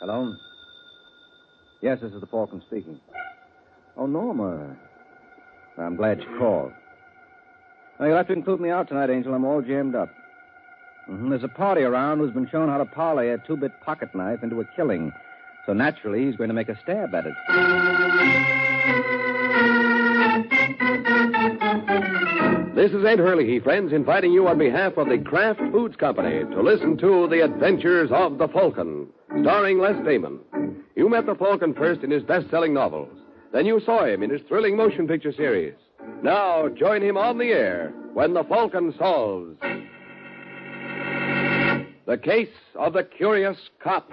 Hello? Yes, this is the Falcon speaking. Oh, Norma. I'm glad you called. Well, you'll have to include me out tonight, Angel. I'm all jammed up. There's a party around who's been shown how to parlay a 2-bit pocket knife into a killing. So naturally, he's going to make a stab at it. This is Ed Hurley, friends, inviting you on behalf of the Kraft Foods Company to listen to The Adventures of the Falcon, starring Les Damon. You met the Falcon first in his best-selling novels. Then you saw him in his thrilling motion picture series. Now join him on the air when the Falcon solves the case of the curious cop.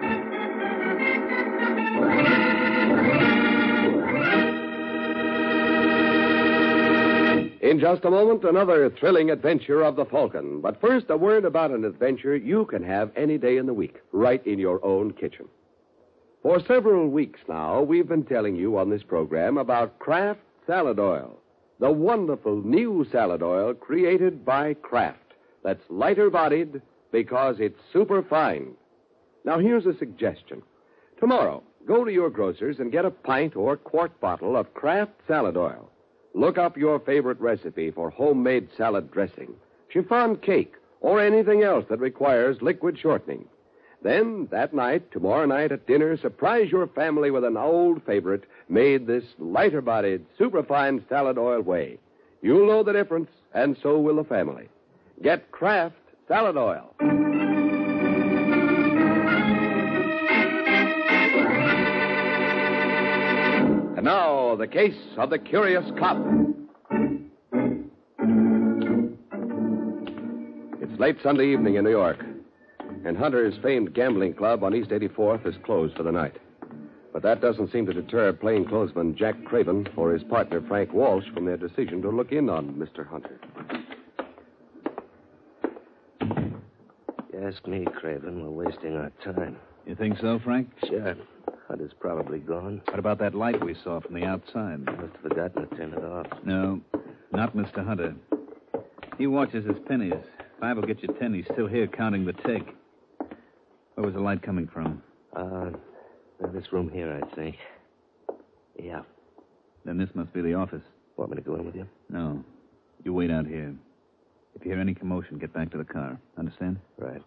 In just a moment, another thrilling adventure of the Falcon. But first, a word about an adventure you can have any day in the week, right in your own kitchen. For several weeks now, we've been telling you on this program about Kraft Salad Oil, the wonderful new salad oil created by Kraft that's lighter-bodied because it's super fine. Now, here's a suggestion. Tomorrow, go to your grocer's and get a pint or quart bottle of Kraft Salad Oil. Look up your favorite recipe for homemade salad dressing, chiffon cake, or anything else that requires liquid shortening. Then, that night, tomorrow night at dinner, surprise your family with an old favorite made this lighter-bodied, superfine salad oil way. You'll know the difference, and so will the family. Get Kraft Salad Oil. And now, the case of the curious cop. It's late Sunday evening in New York, and Hunter's famed gambling club on East 84th is closed for the night. But that doesn't seem to deter plainclothesman Jack Craven or his partner Frank Walsh from their decision to look in on Mr. Hunter. You ask me, Craven, we're wasting our time. You think so, Frank? Sure. Hunter's probably gone. What about that light we saw from the outside? Must have forgotten to turn it off. No, not Mr. Hunter. He watches his pennies. 5 will get you 10. He's still here counting the take. Where was the light coming from? This room here, I think. Yeah. Then this must be the office. Want me to go in with you? No. You wait out here. If you hear any commotion, get back to the car. Understand? Right.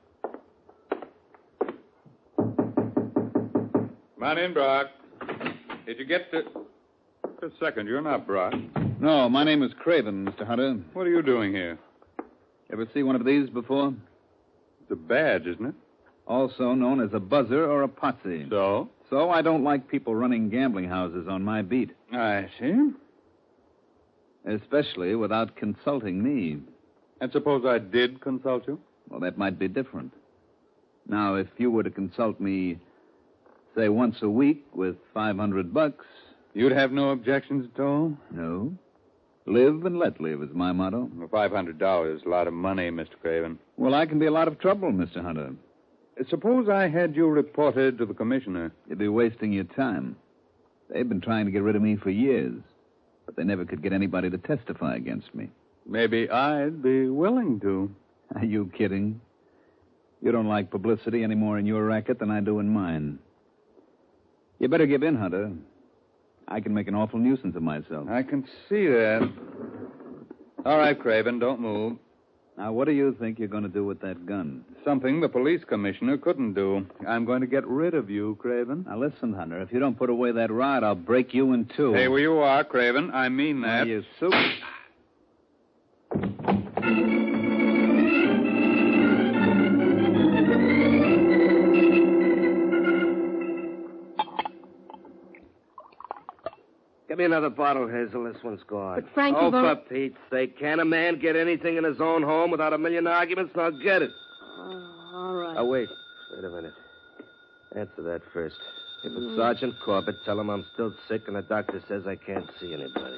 Come on in, Brock. Did you get to... Just a second, you're not Brock. No, my name is Craven, Mr. Hunter. What are you doing here? Ever see one of these before? It's a badge, isn't it? Also known as a buzzer or a potsy. So? So I don't like people running gambling houses on my beat. I see. Especially without consulting me. And suppose I did consult you? Well, that might be different. Now, if you were to consult me, say, once a week with $500... You'd have no objections at all? No. Live and let live is my motto. Well, $500 is a lot of money, Mr. Craven. Well, I can be a lot of trouble, Mr. Hunter. Suppose I had you reported to the commissioner. You'd be wasting your time. They've been trying to get rid of me for years, but they never could get anybody to testify against me. Maybe I'd be willing to. Are you kidding? You don't like publicity any more in your racket than I do in mine. You better give in, Hunter. I can make an awful nuisance of myself. I can see that. All right, Craven, don't move. Now, what do you think you're going to do with that gun? Something the police commissioner couldn't do. I'm going to get rid of you, Craven. Now, listen, Hunter. If you don't put away that rod, I'll break you in two. Hey, where you are, Craven. I mean that. Now, you super... Give me another bottle, Hazel. This one's gone. But Frank, Oh, you've for only... Pete's sake. Can a man get anything in his own home without a million arguments? Now get it. all right. Oh, wait. Wait a minute. Answer that first. If it's Sergeant Corbett, tell him I'm still sick and the doctor says I can't see anybody.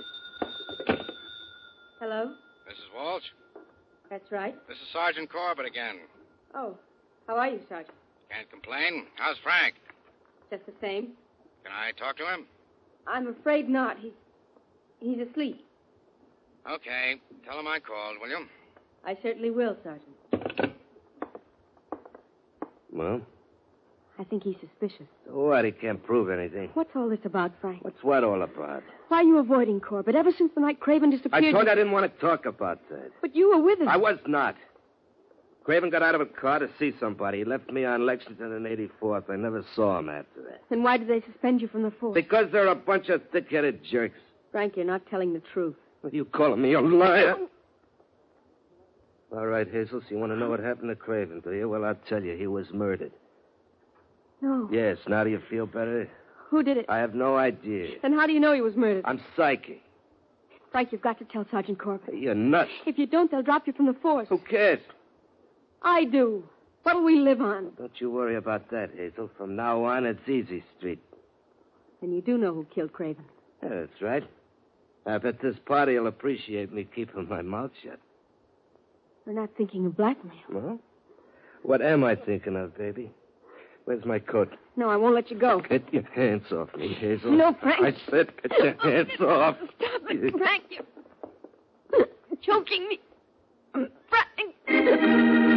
Hello? Mrs. Walsh? That's right. This is Sergeant Corbett again. Oh, how are you, Sergeant? Can't complain. How's Frank? Just the same. Can I talk to him? I'm afraid not. He's asleep. Okay. Tell him I called, will you? I certainly will, Sergeant. Well, I think he's suspicious. What? He can't prove anything. What's all this about, Frank? What's what all about? Why are you avoiding Corbett? Ever since the night Craven disappeared... I told you I didn't want to talk about that. But you were with him. I was not. Craven got out of a car to see somebody. He left me on Lexington and 84th. I never saw him after that. Then why did they suspend you from the force? Because they're a bunch of thick-headed jerks. Frank, you're not telling the truth. What are you calling me a liar? All right, Hazel, so you want to know what happened to Craven, do you? Well, I'll tell you. He was murdered. No. Yes, now do you feel better? Who did it? I have no idea. Then how do you know he was murdered? I'm psychic. Frank, you've got to tell Sergeant Corbett. You're nuts. If you don't, they'll drop you from the force. Who cares? I do. What'll we live on? Don't you worry about that, Hazel. From now on, it's easy street. Then you do know who killed Craven. Yeah, that's right. I bet this party will appreciate me keeping my mouth shut. We're not thinking of blackmail. Well, what am I thinking of, baby? Where's my coat? No, I won't let you go. Get your hands off me, Hazel. No, Frank. I said get your hands off. Stop it, Frank. You're choking me. Frank.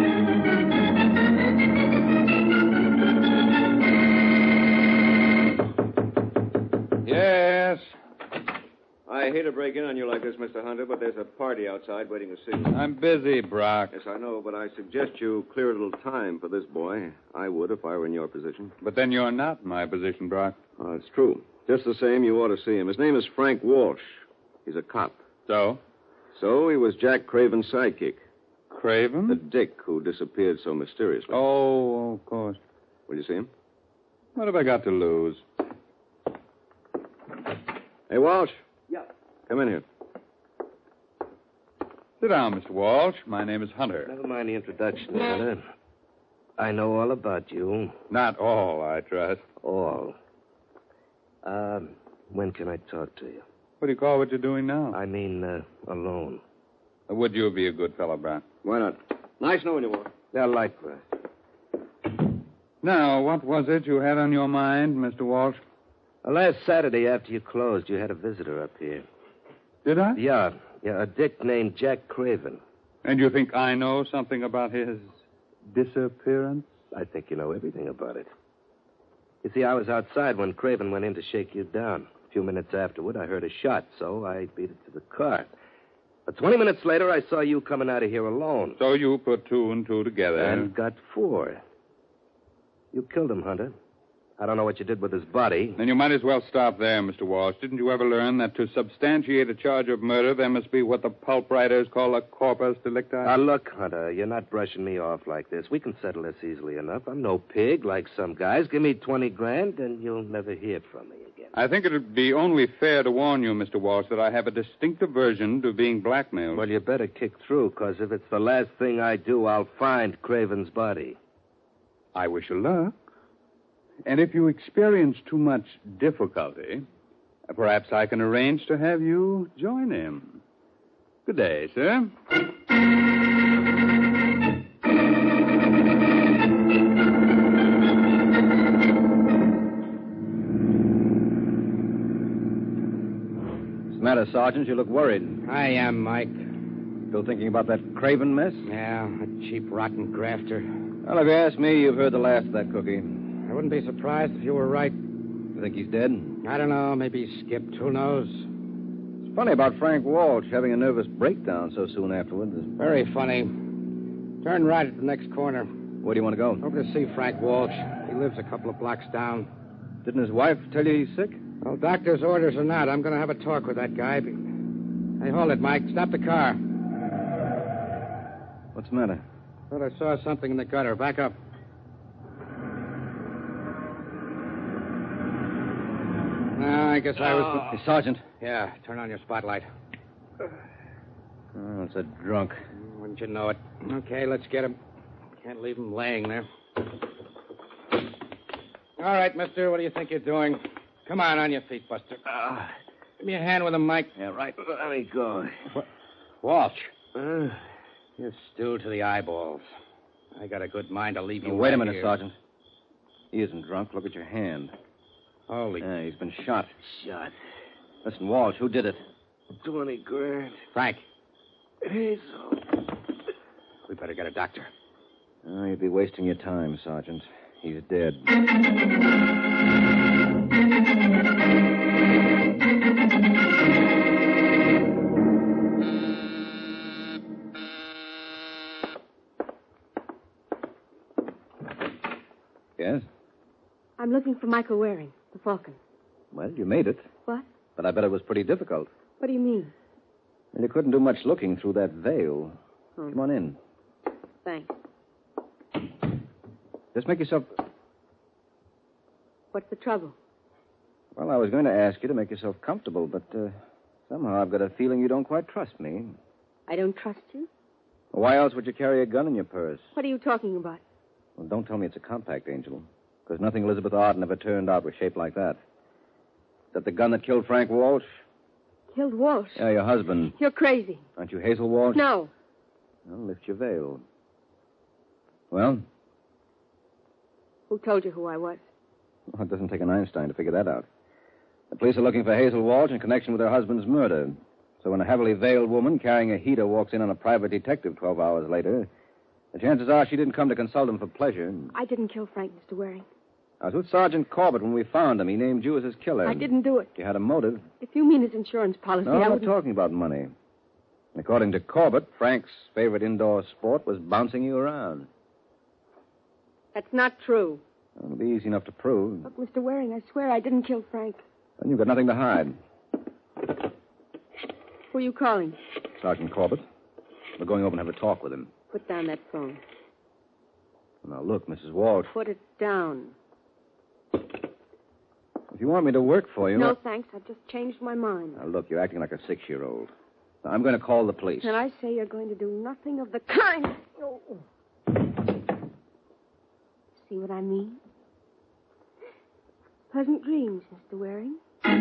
Yes. I hate to break in on you like this, Mr. Hunter, but there's a party outside waiting to see you. I'm busy, Brock. Yes, I know, but I suggest you clear a little time for this boy. I would if I were in your position. But then you're not in my position, Brock. Oh, it's true. Just the same, you ought to see him. His name is Frank Walsh. He's a cop. So? So he was Jack Craven's sidekick. Craven? The dick who disappeared so mysteriously. Oh, of course. Will you see him? What have I got to lose? Hey, Walsh. Yeah. Come in here. Sit down, Mr. Walsh. My name is Hunter. Never mind the introduction, Hunter. I know all about you. Not all, I trust. All. When can I talk to you? What do you call what you're doing now? I mean, alone. Would you be a good fellow, Brock? Why not? Nice knowing you, Walsh. Yeah, likewise. Now, what was it you had on your mind, Mr. Walsh? Last Saturday after you closed, you had a visitor up here. Did I? Yeah, a dick named Jack Craven. And you think I know something about his disappearance? I think you know everything about it. You see, I was outside when Craven went in to shake you down. A few minutes afterward, I heard a shot, so I beat it to the car. But 20 minutes later, I saw you coming out of here alone. So you put two and two together. And got 4. You killed him, Hunter. I don't know what you did with his body. Then you might as well stop there, Mr. Walsh. Didn't you ever learn that to substantiate a charge of murder, there must be what the pulp writers call a corpus delicti? Now, look, Hunter, you're not brushing me off like this. We can settle this easily enough. I'm no pig like some guys. Give me 20 grand, and you'll never hear from me again. I think it would be only fair to warn you, Mr. Walsh, that I have a distinct aversion to being blackmailed. Well, you better kick through, because if it's the last thing I do, I'll find Craven's body. I wish you luck. And if you experience too much difficulty, perhaps I can arrange to have you join him. Good day, sir. What's the matter, Sergeant? You look worried. I am, Mike. Still thinking about that Craven mess? Yeah, a cheap, rotten grafter. Well, if you ask me, you've heard the last of that cookie. I wouldn't be surprised if you were right. You think he's dead? I don't know. Maybe he skipped. Who knows? It's funny about Frank Walsh having a nervous breakdown so soon afterwards. Very funny. Turn right at the next corner. Where do you want to go? Over to see Frank Walsh. He lives a couple of blocks down. Didn't his wife tell you he's sick? Well, doctor's orders or not, I'm going to have a talk with that guy. Hey, hold it, Mike. Stop the car. What's the matter? Thought I saw something in the gutter. Back up. No, I guess I was... Hey, Sergeant. Yeah, turn on your spotlight. Oh, it's a drunk. Wouldn't you know it? Okay, let's get him. Can't leave him laying there. All right, mister, what do you think you're doing? Come on your feet, Buster. Give me a hand with him, Mike. Yeah, right. Let me go. Walsh. You're stewed to the eyeballs. I got a good mind to leave you Wait a right minute, here. Sergeant. He isn't drunk. Look at your hand. Holy... Yeah, he's been shot. Shot. Listen, Walsh, who did it? 20 grand. Frank, Hazel. we better get a doctor. Oh, you'd be wasting your time, Sergeant. He's dead. Yes? I'm looking for Michael Waring, the Falcon. Well, you made it. What? But I bet it was pretty difficult. What do you mean? And you couldn't do much looking through that veil. Come on in. Thanks. Just make yourself... What's the trouble? Well, I was going to ask you to make yourself comfortable, but somehow I've got a feeling you don't quite trust me. I don't trust you? Why else would you carry a gun in your purse? What are you talking about? Well, don't tell me it's a compact, Angel. Because nothing Elizabeth Arden ever turned out was shaped like that. Is that the gun that killed Frank Walsh? Killed Walsh? Yeah, your husband. You're crazy. Aren't you Hazel Walsh? No. Well, lift your veil. Well? Who told you who I was? Well, it doesn't take an Einstein to figure that out. The police are looking for Hazel Walsh in connection with her husband's murder. So when a heavily veiled woman carrying a heater walks in on a private detective 12 hours later, the chances are she didn't come to consult him for pleasure. I didn't kill Frank, Mr. Waring. I was with Sergeant Corbett when we found him. He named you as his killer. I didn't do it. You had a motive. If you mean his insurance policy, No, I I'm not wouldn't... talking about money. According to Corbett, Frank's favorite indoor sport was bouncing you around. That's not true. Well, it'll be easy enough to prove. Look, Mr. Waring, I swear I didn't kill Frank. Then you've got nothing to hide. Who are you calling? Sergeant Corbett. We're going over and have a talk with him. Put down that phone. Now, look, Mrs. Walsh. Put it down. If you want me to work for you... No, thanks. I've just changed my mind. Now, look, you're acting like a 6-year-old. Now, I'm going to call the police. And I say you're going to do nothing of the kind. Oh. See what I mean? Pleasant dreams, Mr. Waring.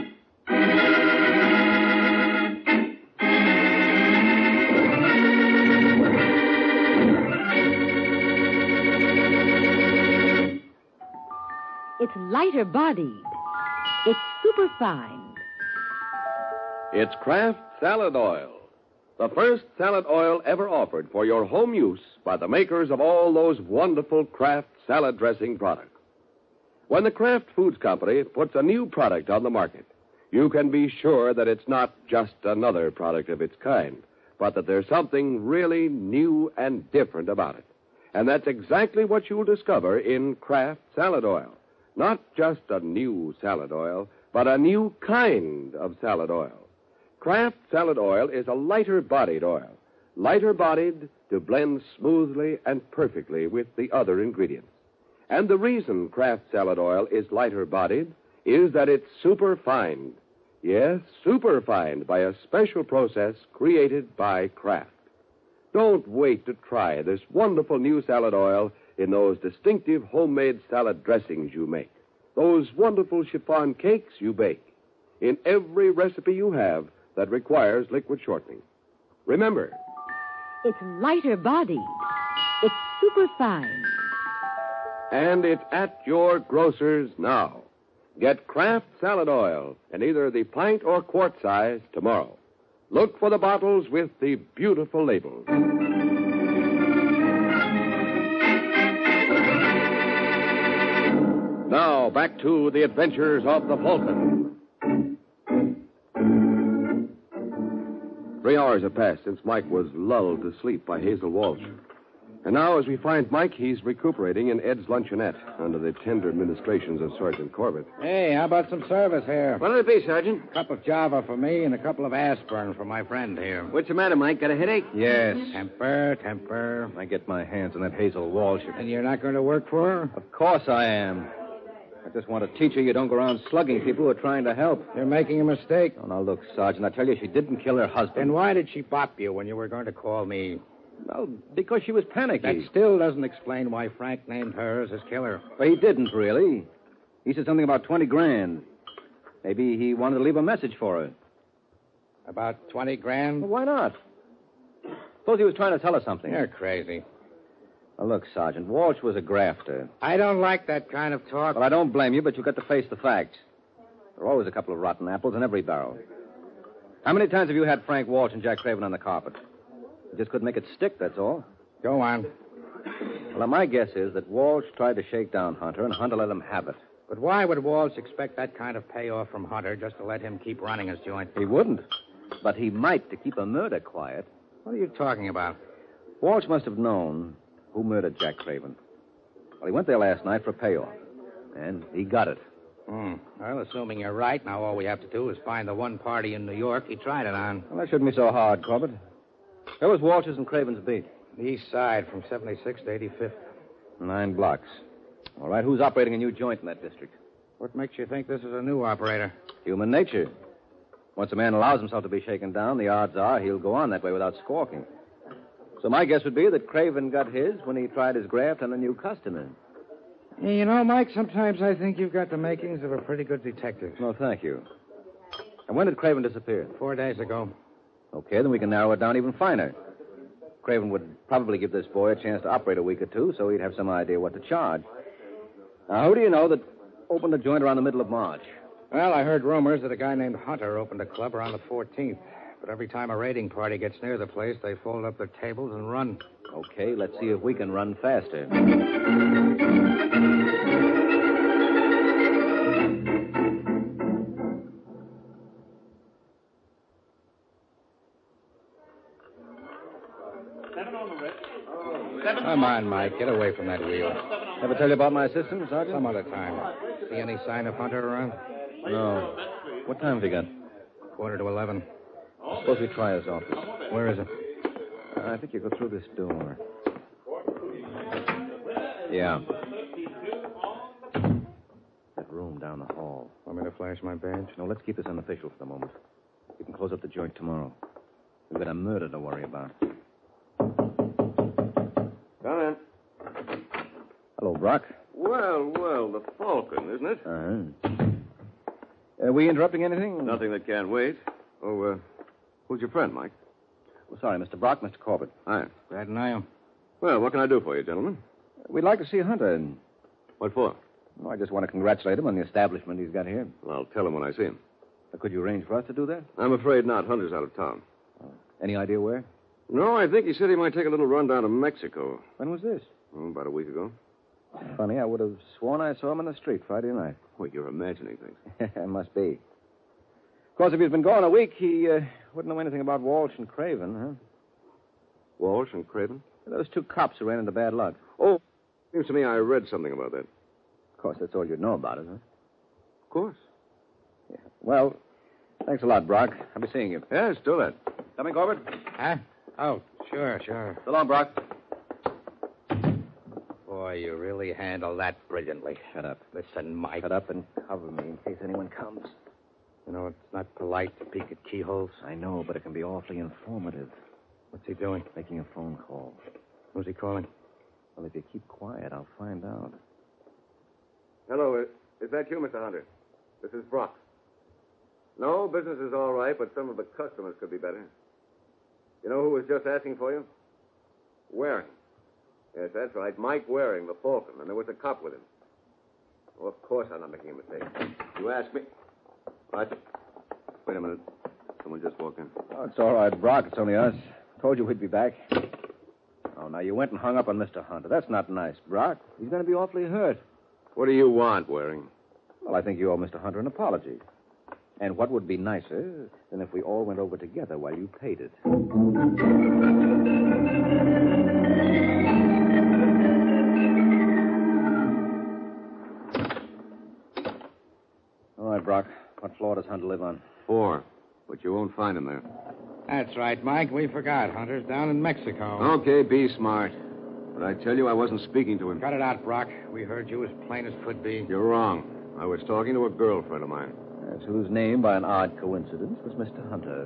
It's lighter bodied. It's superfine. It's Kraft Salad Oil, the first salad oil ever offered for your home use by the makers of all those wonderful Kraft salad dressing products. When the Kraft Foods Company puts a new product on the market, you can be sure that it's not just another product of its kind, but that there's something really new and different about it. And that's exactly what you'll discover in Kraft Salad Oil. Not just a new salad oil, but a new kind of salad oil. Kraft Salad Oil is a lighter-bodied oil. Lighter-bodied to blend smoothly and perfectly with the other ingredients. And the reason Kraft Salad Oil is lighter-bodied is that it's superfined. Yes, superfined by a special process created by Kraft. Don't wait to try this wonderful new salad oil in those distinctive homemade salad dressings you make, those wonderful chiffon cakes you bake, in every recipe you have that requires liquid shortening. Remember, It's lighter bodied. It's superfine. and it's at your grocer's now. Get Kraft Salad Oil in either the pint or quart size tomorrow. Look for the bottles with the beautiful labels. Now, back to the adventures of the Falcon. 3 hours have passed since Mike was lulled to sleep by Hazel Walsh. And now, as we find Mike, he's recuperating in Ed's luncheonette under the tender administrations of Sergeant Corbett. Hey, how about some service here? What'll it be, Sergeant? Cup of Java for me and a couple of aspirin for my friend here. What's the matter, Mike? Got a headache? Yes. Temper. I get my hands on that Hazel Walsh. And you're not going to work for her? Of course I am. I just want to teach her you don't go around slugging people who are trying to help. You're making a mistake. Oh, now, look, Sergeant, I tell you, she didn't kill her husband. Then why did she bop you when you were going to call me? Well, because she was panicky. That still doesn't explain why Frank named her as his killer. But he didn't, really. He said something about 20 grand. Maybe he wanted to leave a message for her. About 20 grand? Well, why not? Suppose he was trying to tell her something. You're crazy. Now, look, Sergeant, Walsh was a grafter. I don't like that kind of talk. Well, I don't blame you, but you've got to face the facts. There are always a couple of rotten apples in every barrel. How many times have you had Frank Walsh and Jack Craven on the carpet? You just couldn't make it stick, that's all. Go on. Well, my guess is that Walsh tried to shake down Hunter, and Hunter let him have it. But why would Walsh expect that kind of payoff from Hunter just to let him keep running his joint? He wouldn't. But he might to keep a murder quiet. What are you talking about? Walsh must have known who murdered Jack Craven. Well, he went there last night for a payoff. And he got it. Well, assuming you're right, now all we have to do is find the one party in New York he tried it on. Well, that shouldn't be so hard, Corbett. Where was Walsh's and Craven's beat? The east side, from 76th to 85th. 9 blocks. All right, who's operating a new joint in that district? What makes you think this is a new operator? Human nature. Once a man allows himself to be shaken down, the odds are he'll go on that way without squawking. So my guess would be that Craven got his when he tried his graft on a new customer. You know, Mike, sometimes I think you've got the makings of a pretty good detective. No, thank you. And when did Craven disappear? 4 days ago. Okay, then we can narrow it down even finer. Craven would probably give this boy a chance to operate a week or two, so he'd have some idea what to charge. Now, who do you know that opened a joint around the middle of March? Well, I heard rumors that a guy named Hunter opened a club around the 14th. But every time a raiding party gets near the place, they fold up their tables and run. Okay, let's see if we can run faster. Come on, Mike. Get away from that wheel. Ever tell you about my assistant, Sergeant? Some other time. See any sign of Hunter around? No. What time have you got? 11:15. Suppose we try his office. Where is it? I think you go through this door. Yeah. That room down the hall. Want me to flash my badge? No, let's keep this unofficial for the moment. You can close up the joint tomorrow. We've got a murder to worry about. Come in. Hello, Brock. Well, the Falcon, isn't it? Are we interrupting anything? Nothing that can't wait. Oh, who's your friend, Mike? Well, sorry, Mr. Brock, Mr. Corbett. Hi. Glad to know you. Well, what can I do for you, gentlemen? We'd like to see Hunter. What for? I just want to congratulate him on the establishment he's got here. Well, I'll tell him when I see him. Could you arrange for us to do that? I'm afraid not. Hunter's out of town. Any idea where? No, I think he said he might take a little run down to Mexico. When was this? About a week ago. Funny, I would have sworn I saw him in the street Friday night. Well, you're imagining things. Must be. Of course, if he's been gone a week, he wouldn't know anything about Walsh and Craven, huh? Walsh and Craven? Those 2 cops who ran into bad luck. Oh, seems to me I read something about that. Of course, that's all you'd know about it, huh? Of course. Yeah. Well, thanks a lot, Brock. I'll be seeing you. Yes, do that. Coming, Corbett? Huh? Oh, sure. So long, Brock. Boy, you really handle that brilliantly. Shut up. Listen, Mike. Shut up and cover me in case anyone comes. You know, it's not polite to peek at keyholes. I know, but it can be awfully informative. What's he doing? Making a phone call. Who's he calling? Well, if you keep quiet, I'll find out. Hello, is that you, Mr. Hunter? This is Brock. No, business is all right, but some of the customers could be better. You know who was just asking for you? Waring. Yes, that's right. Mike Waring, the Falcon, and there was a cop with him. Oh, of course I'm not making a mistake. You asked me. What? Wait a minute. Someone just walked in. Oh, it's all right, Brock. It's only us. Told you we'd be back. Oh, now you went and hung up on Mr. Hunter. That's not nice, Brock. He's going to be awfully hurt. What do you want, Waring? Well, I think you owe Mr. Hunter an apology. And what would be nicer than if we all went over together while you paid it? All right, Brock. What floor does Hunter live on? 4. But you won't find him there. That's right, Mike. We forgot. Hunter's down in Mexico. Okay, be smart. But I tell you, I wasn't speaking to him. Cut it out, Brock. We heard you as plain as could be. You're wrong. I was talking to a girlfriend of mine. Yes, whose name, by an odd coincidence, was Mr. Hunter.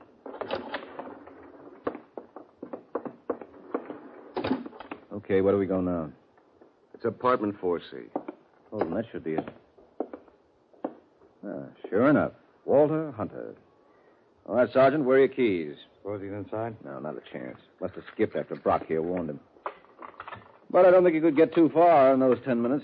Okay, where do we go now? It's apartment 4C. Oh, then that should be it. Sure enough. Walter Hunter. All right, Sergeant, where are your keys? Suppose he's inside? No, not a chance. Must have skipped after Brock here warned him. But I don't think he could get too far in those 10 minutes.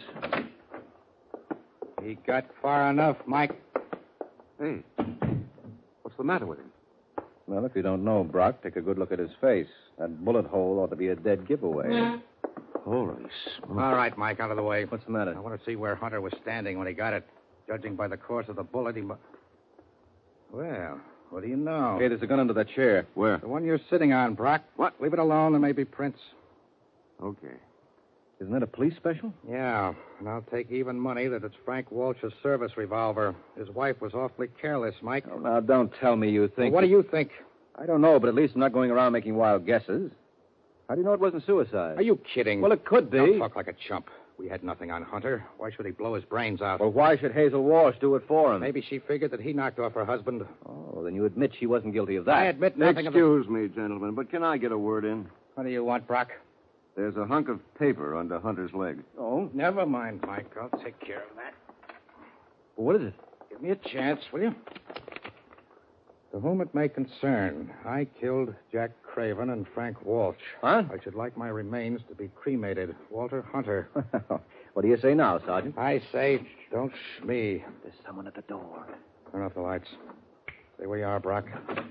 He got far enough, Mike. Hey, what's the matter with him? Well, if you don't know Brock, take a good look at his face. That bullet hole ought to be a dead giveaway. Holy smoke. All right, Mike, out of the way. What's the matter? I want to see where Hunter was standing when he got it. Judging by the course of the bullet, he must... Well, what do you know? Hey, there's a gun under that chair. Where? The one you're sitting on, Brock. What? Leave it alone. There may be prints. Okay. Isn't that a police special? Yeah, and I'll take even money that it's Frank Walsh's service revolver. His wife was awfully careless, Mike. Oh, now, don't tell me you think... Well, what do you think? I don't know, but at least I'm not going around making wild guesses. How do you know it wasn't suicide? Are you kidding? Well, it could be. Don't talk like a chump. We had nothing on Hunter. Why should he blow his brains out? Well, why should Hazel Walsh do it for him? Maybe she figured that he knocked off her husband. Oh, then you admit she wasn't guilty of that. I admit nothing Excuse me, gentlemen, but can I get a word in? What do you want, Brock? There's a hunk of paper under Hunter's leg. Oh, never mind, Mike. I'll take care of that. Well, what is it? Give me a chance, will you? To whom it may concern, I killed Jack Craven and Frank Walsh. Huh? I should like my remains to be cremated. Walter Hunter. What do you say now, Sergeant? I say, don't shmee. There's someone at the door. Turn off the lights. Stay where you are, Brock.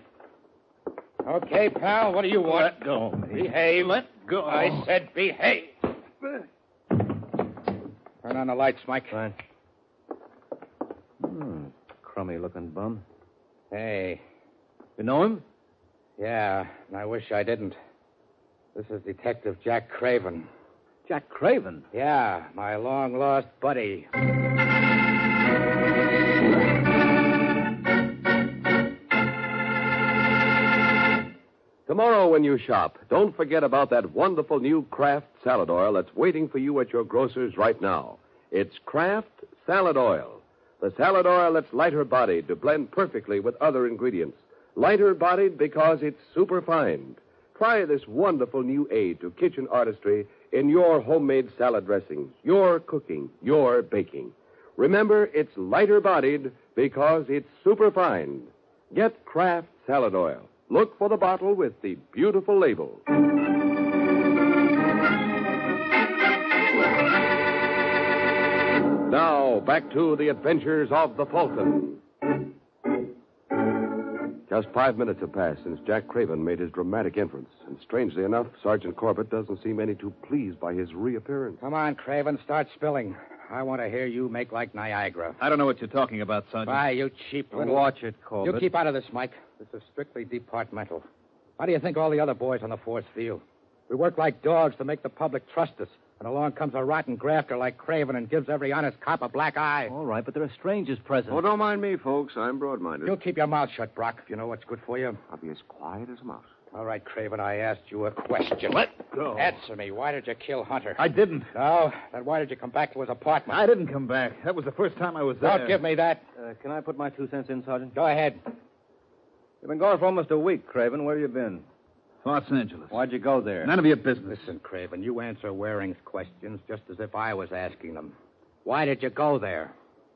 Okay, pal, what do you want? Let go of me. Behave. Let go. I said behave. Turn on the lights, Mike. Fine. Crummy-looking bum. Hey. You know him? Yeah, and I wish I didn't. This is Detective Jack Craven. Jack Craven? Yeah, my long-lost buddy. Tomorrow when you shop, don't forget about that wonderful new Kraft salad oil that's waiting for you at your grocer's right now. It's Kraft Salad Oil. The salad oil that's lighter-bodied to blend perfectly with other ingredients. Lighter-bodied because it's super-fine. Try this wonderful new aid to kitchen artistry in your homemade salad dressings, your cooking, your baking. Remember, it's lighter-bodied because it's superfine. Get Kraft Salad Oil. Look for the bottle with the beautiful label. Now, back to the adventures of the Falcon. Just 5 minutes have passed since Jack Craven made his dramatic entrance. And strangely enough, Sergeant Corbett doesn't seem any too pleased by his reappearance. Come on, Craven, start spilling. I want to hear you make like Niagara. I don't know what you're talking about, Sergeant. Why, you cheap little... Watch it, Corbett. You keep out of this, Mike. This is strictly departmental. How do you think all the other boys on the force feel? We work like dogs to make the public trust us. And along comes a rotten grafter like Craven and gives every honest cop a black eye. All right, but there are strangers present. Oh, don't mind me, folks. I'm broad-minded. You'll keep your mouth shut, Brock, if you know what's good for you. I'll be as quiet as a mouse. All right, Craven, I asked you a question. Let go. Answer me. Why did you kill Hunter? I didn't. No? Then why did you come back to his apartment? I didn't come back. That was the first time I was there. Don't give me that. Can I put my 2 cents in, Sergeant? Go ahead. You've been gone for almost a week, Craven. Where have you been? Los Angeles. Why'd you go there? None of your business. Listen, Craven, you answer Waring's questions just as if I was asking them. Why did you go there?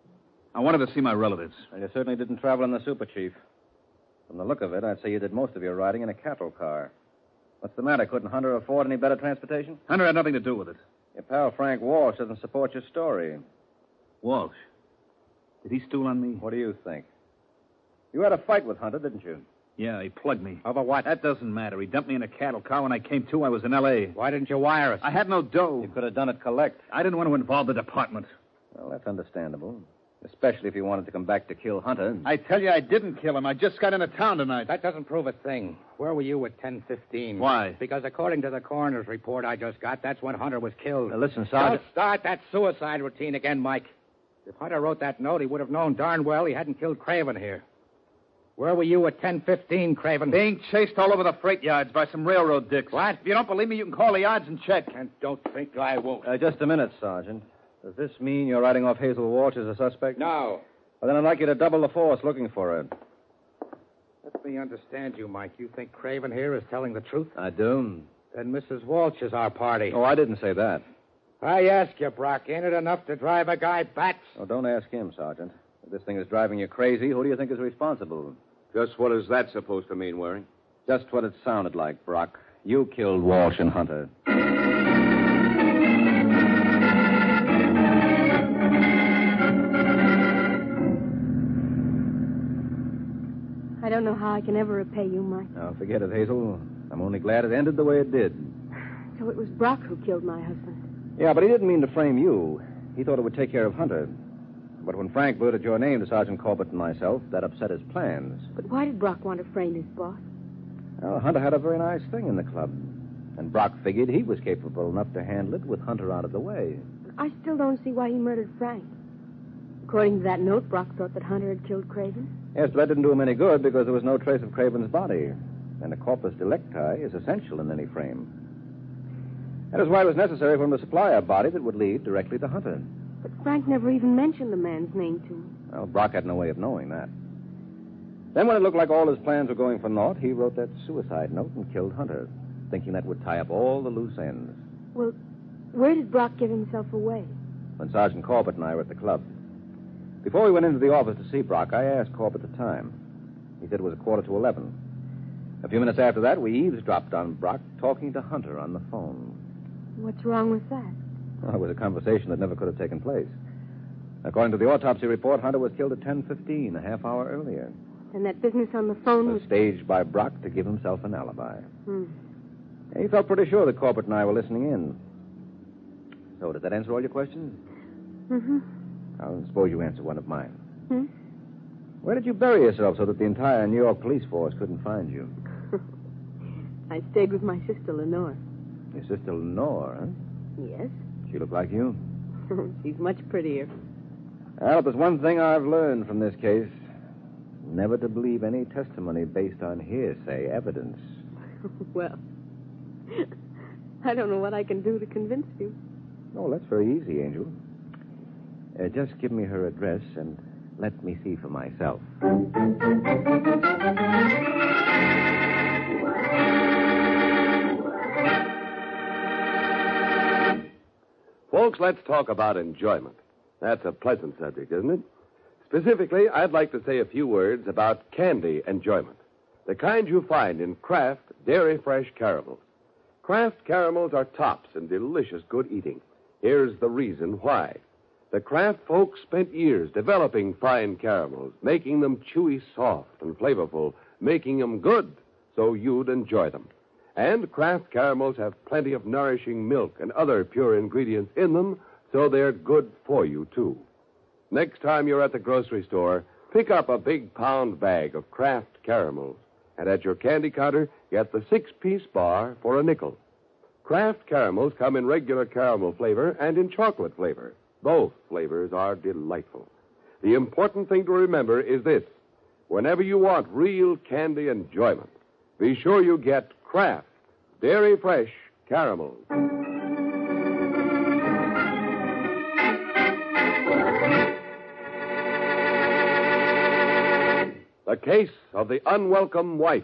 I wanted to see my relatives. Well, you certainly didn't travel in the Super Chief. From the look of it, I'd say you did most of your riding in a cattle car. What's the matter? Couldn't Hunter afford any better transportation? Hunter had nothing to do with it. Your pal Frank Walsh doesn't support your story. Walsh. Did he stool on me? What do you think? You had a fight with Hunter, didn't you? Yeah, he plugged me. Over what? That doesn't matter. He dumped me in a cattle car. When I came to, I was in L.A. Why didn't you wire us? I had no dough. You could have done it collect. I didn't want to involve the department. Well, that's understandable. Especially if you wanted to come back to kill Hunter. I tell you, I didn't kill him. I just got into town tonight. That doesn't prove a thing. Where were you at 10:15? Why? Because according to the coroner's report I just got, that's when Hunter was killed. Now, listen, Sergeant. Don't start that suicide routine again, Mike. If Hunter wrote that note, he would have known darn well he hadn't killed Craven here. Where were you at 10:15, Craven? Being chased all over the freight yards by some railroad dicks. What? If you don't believe me, you can call the yards and check. And don't think I won't. Just a minute, Sergeant. Does this mean you're writing off Hazel Walsh as a suspect? No. Well, then I'd like you to double the force looking for her. Let me understand you, Mike. You think Craven here is telling the truth? I do. Then Mrs. Walsh is our party. Oh, I didn't say that. I ask you, Brock, ain't it enough to drive a guy bats? Oh, don't ask him, Sergeant. If this thing is driving you crazy, who do you think is responsible? Just what is that supposed to mean, Waring? Just what it sounded like, Brock. You killed Walsh and Hunter. I don't know how I can ever repay you, Mike. Now, forget it, Hazel. I'm only glad it ended the way it did. So it was Brock who killed my husband. Yeah, but he didn't mean to frame you. He thought it would take care of Hunter. But when Frank blurted your name to Sergeant Corbett and myself, that upset his plans. But why did Brock want to frame his boss? Well, Hunter had a very nice thing in the club. And Brock figured he was capable enough to handle it with Hunter out of the way. I still don't see why he murdered Frank. According to that note, Brock thought that Hunter had killed Craven. Yes, but that didn't do him any good because there was no trace of Craven's body. And a corpus delicti is essential in any frame. That is why it was necessary for him to supply a body that would lead directly to Hunter. But Frank never even mentioned the man's name to me. Well, Brock had no way of knowing that. Then when it looked like all his plans were going for naught, he wrote that suicide note and killed Hunter, thinking that would tie up all the loose ends. Well, where did Brock give himself away? When Sergeant Corbett and I were at the club. Before we went into the office to see Brock, I asked Corbett the time. He said it was 11:15. A few minutes after that, we eavesdropped on Brock talking to Hunter on the phone. What's wrong with that? Well, it was a conversation that never could have taken place. According to the autopsy report, Hunter was killed at 10:15, a half hour earlier. And that business on the phone was staged by Brock to give himself an alibi. Hmm. He felt pretty sure that Corbett and I were listening in. So, did that answer all your questions? Mm-hmm. I'll suppose you answer one of mine. Hmm? Where did you bury yourself so that the entire New York police force couldn't find you? I stayed with my sister, Lenore. Your sister Lenore, huh? Yes. She looked like you? She's much prettier. Well, if there's one thing I've learned from this case, never to believe any testimony based on hearsay evidence. Well, I don't know what I can do to convince you. Oh, that's very easy, Angel. Just give me her address and let me see for myself. Folks, let's talk about enjoyment. That's a pleasant subject, isn't it? Specifically, I'd like to say a few words about candy enjoyment. The kind you find in Kraft Dairy Fresh caramels. Kraft caramels are tops in delicious good eating. Here's the reason why. The Kraft folks spent years developing fine caramels, making them chewy soft and flavorful, making them good so you'd enjoy them. And Kraft caramels have plenty of nourishing milk and other pure ingredients in them, so they're good for you, too. Next time you're at the grocery store, pick up a big pound bag of Kraft caramels, and at your candy counter, get the 6-piece bar for a nickel. Kraft caramels come in regular caramel flavor and in chocolate flavor. Both flavors are delightful. The important thing to remember is this. Whenever you want real candy enjoyment, be sure you get Kraft Dairy Fresh caramels. The Case of the Unwelcome Wife.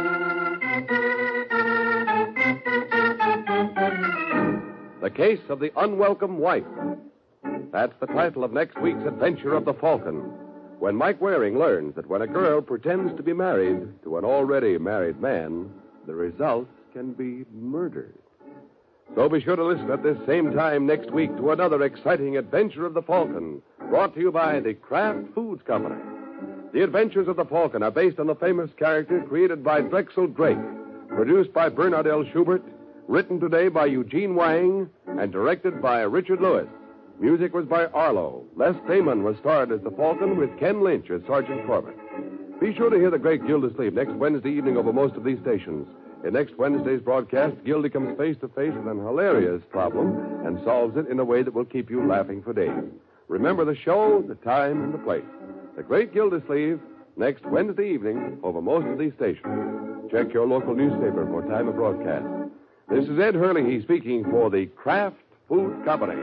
The Case of the Unwelcome Wife. That's the title of next week's adventure of the Falcon, when Mike Waring learns that when a girl pretends to be married to an already married man, the result can be murder. So be sure to listen at this same time next week to another exciting adventure of the Falcon, brought to you by the Kraft Foods Company. The Adventures of the Falcon are based on the famous character created by Drexel Drake, produced by Bernard L. Schubert, written today by Eugene Wang, and directed by Richard Lewis. Music was by Arlo. Les Damon was starred as the Falcon with Ken Lynch as Sergeant Corbett. Be sure to hear the great Gildersleeve next Wednesday evening over most of these stations. In next Wednesday's broadcast, Gildy comes face to face with an hilarious problem and solves it in a way that will keep you laughing for days. Remember the show, the time, and the place. The great Gildersleeve, next Wednesday evening over most of these stations. Check your local newspaper for time of broadcast. This is Ed Hurley speaking for the Kraft Foods Company.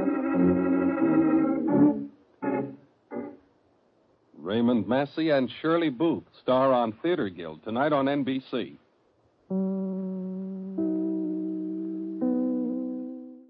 Raymond Massey and Shirley Booth star on Theater Guild tonight on NBC.